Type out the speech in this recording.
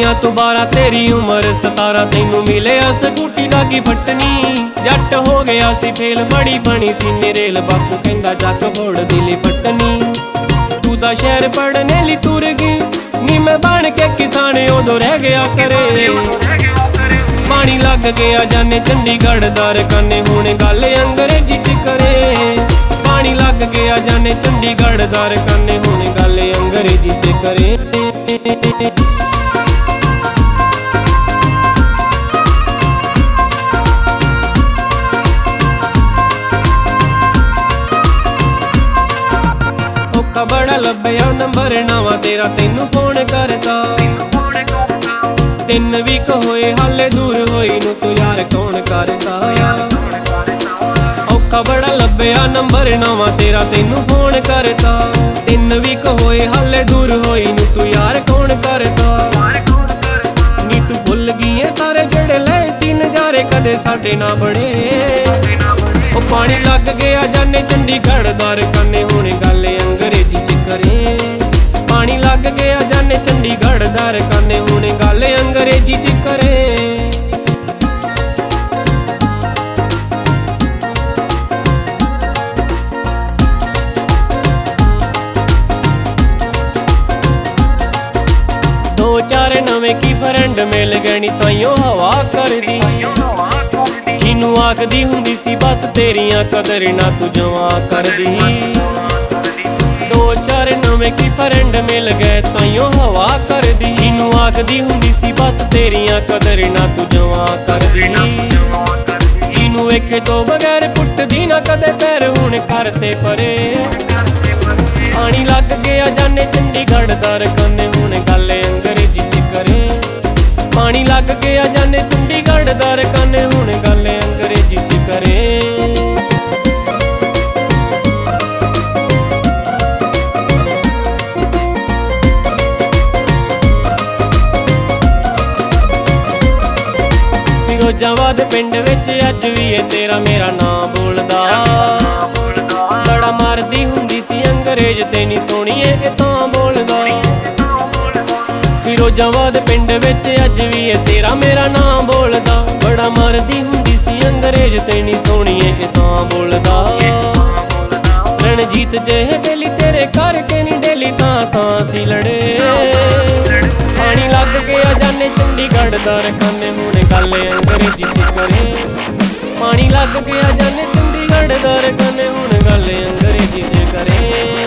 16 ਤੋਂ 12 तेरी उम्र 17 तैनू मिलिया स्कूटी लागी फटनी। जट हो गया सी फेल बड़ी बनी सी निरेल बापू कहंदा जग फोड़ दिली पटनी। तू दा शहर पढ़ने ली तुर गई नी मैं बन के किसान उदों रह गया करे। पानी लग गया जाने चंडीगढ़ दर कन्ने हुण गल अंग्रेजी च करे। पानी लग गया जाने चंडीगढ़ दर कन्ने हुण गल अंग्रेजी च करे। औखा बड़ा लभया नंबर नवा तेरा तैनू फोन करता। 3 वीक होए हाले दूर होई नू तू यार कौन करता। औखा बड़ा लभया नंबर नवा तेरा तैनू फोन करता। 3 वीक होए हाले दूर होई नू तू यार कौन करता। नी तू भुल गई है सारे जेड़े ले सी नजारे कदे साडे ना बने। ओ पानी लग गया जाने चंडीगढ़ दर कन्ने हुण गल अंग्रेजी च करे। पानी लग गया जाने चंडीगढ़ दर कन्ने हुण गल अंग्रेजी च करे। दो चार नवे की फ्रेंड मिल गए नी ताइयों हवा कर दी। जिनू आखदी हुंदी सी बस तेरियां कदर ना तू जवा कर दी। दो चार नवे की फ्रेंड मिल गए ताइयों हवा कर दी। जिनू आखदी हुंदी सी बस तेरियां कदर ना तू जवा कर दी। जिनू एक तो बगैर पुटदी ना कदे पैर हुण करते परे। पानी लग गया जाने चंडीगढ़ दर कन्ने हुण गल अंग्रेजी च करे। पानी लग गया जाने चंडीगढ़ दर कन्ने हुण गल अंग्रेजी च करे। फिरोजाबाद पिंड विच अज भी है तेरा मेरा नाम बोलदा। बड़ा मारदी हुंदी सी अंग्रेज ते नी सोहणीए कि तां बोलदा। फिरोजाबाद पिंड विच अज भी है तेरा मेरा नाम बोलदा। बड़ा मारदी हुंदी सी अंग्रेज ते नी सोहणीए कि तां बोलदा। रणजीत जेहे बेली तेरे करके नी डेली तां सी लड़े। पानी लग गया जाने चंडीगढ़ दर कन्ने हुण गल अंग्रेजी च करे। पानी लग गया जाने चंडीगढ़ दर कन्ने हुण गल अंग्रेजी च करे।